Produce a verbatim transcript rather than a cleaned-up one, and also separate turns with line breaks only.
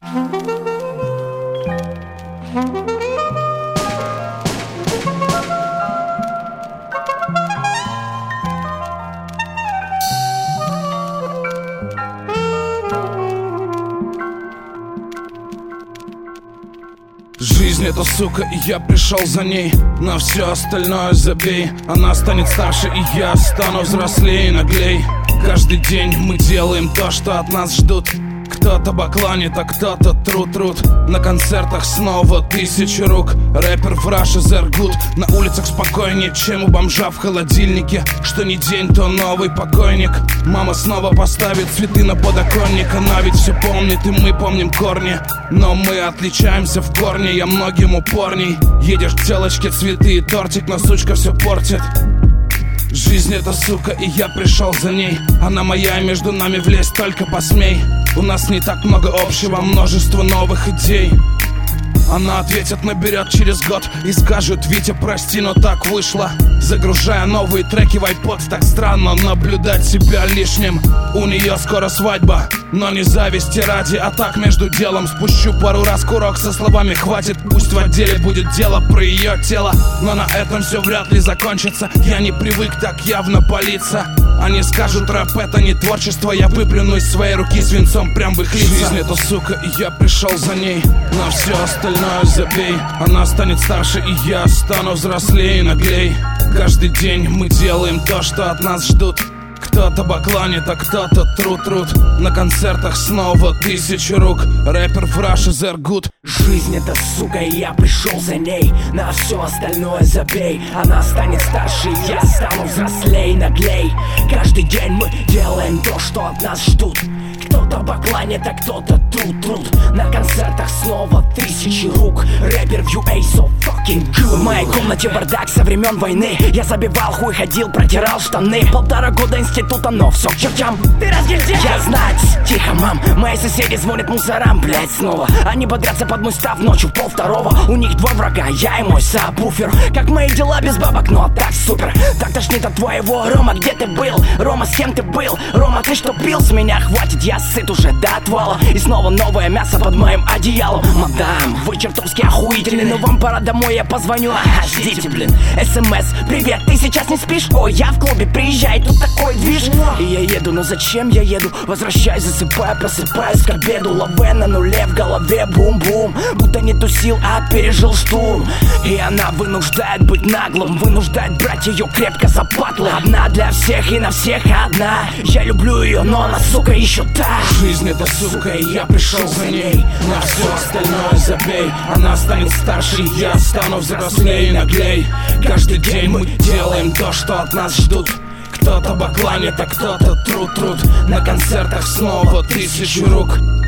Жизнь это сука, и я пришел за ней. На все остальное забей. Она станет старше, и я стану взрослее и наглей. Каждый день мы делаем то, что от нас ждут. Кто-то бакланит, а кто-то труд-труд. На концертах снова тысячи рук. Рэпер в Russia they're good. На улицах спокойнее, чем у бомжа в холодильнике. Что ни день, то новый покойник. Мама снова поставит цветы на подоконник. Она ведь все помнит, и мы помним корни. Но мы отличаемся в корне, я многим упорней. Едешь к телочке, цветы и тортик, но сучка все портит. Жизнь это сука, и я пришел за ней. Она моя, и между нами влезть только посмей. У нас не так много общего, множество новых идей. Она ответит, наберет через год и скажет: Витя, прости, но так вышло. Загружая новые треки в iPod, так странно наблюдать себя лишним. У нее скоро свадьба, но не зависти ради. А так между делом спущу пару раз курок со словами: хватит, пусть в отделе будет дело про ее тело. Но на этом все вряд ли закончится. Я не привык так явно палиться. Они скажут: рэп это не творчество. Я выплюну из своей руки свинцом прям в их лица. Жизнь это сука, и я пришел за ней. На все остальное забей. Она станет старше, и я стану взрослее и наглей. Каждый день мы делаем то, что от нас ждут. Кто-то бакланит, а кто-то труд-труд. На концертах снова тысячи рук. Рэпер в Russia they're good.
Жизнь это сука, и я пришел за ней. На все остальное забей. Она станет старше, и я стану взрослей, наглей. Каждый день мы делаем то, что от нас ждут. Кто-то бакланит, а кто-то труд-труд. На концертах снова тысячи рук. Рэпер в ю эй so fucking good. В моей комнате бардак со времен войны. Я забивал хуй, ходил, протирал штаны. Полтора года института, но все к чертям. Ты разгильдяй! Я знать, тихо, мам. Мои соседи звонят мусорам, блять, снова. Они бодрятся под мой став ночью пол второго. У них два врага, я и мой сабвуфер. Как мои дела без бабок, но так супер. Так тошнит от твоего. Рома, где ты был? Рома, с кем ты был? Рома, ты что пил? С меня хватит, я сыт уже до отвала. И снова новое мясо под моим одеялом. Мадам, вы чертовски охуительны, но вам пора домой, я позвоню. Ага, ждите, блин. СМС: привет, ты сейчас не спишь? Ой, я в клубе, приезжай, тут такой движ. И я еду, но зачем я еду? Возвращаюсь, засыпаю, просыпаюсь к обеду. Лаве на нуле, в голове бум-бум. Будто не тусил, а пережил штурм. И она вынуждает быть наглым, вынуждает брать ее крепко за патлы. Одна для всех и на всех одна. Я люблю ее, но она, сука, еще та.
Жизнь это сука, и я пришел за ней. На все остальное забей. Она станет старше, и я стану взрослее и наглей. Каждый день мы делаем то, что от нас ждут. Кто-то бакланит, а кто-то труд-труд. На концертах снова тысячи рук.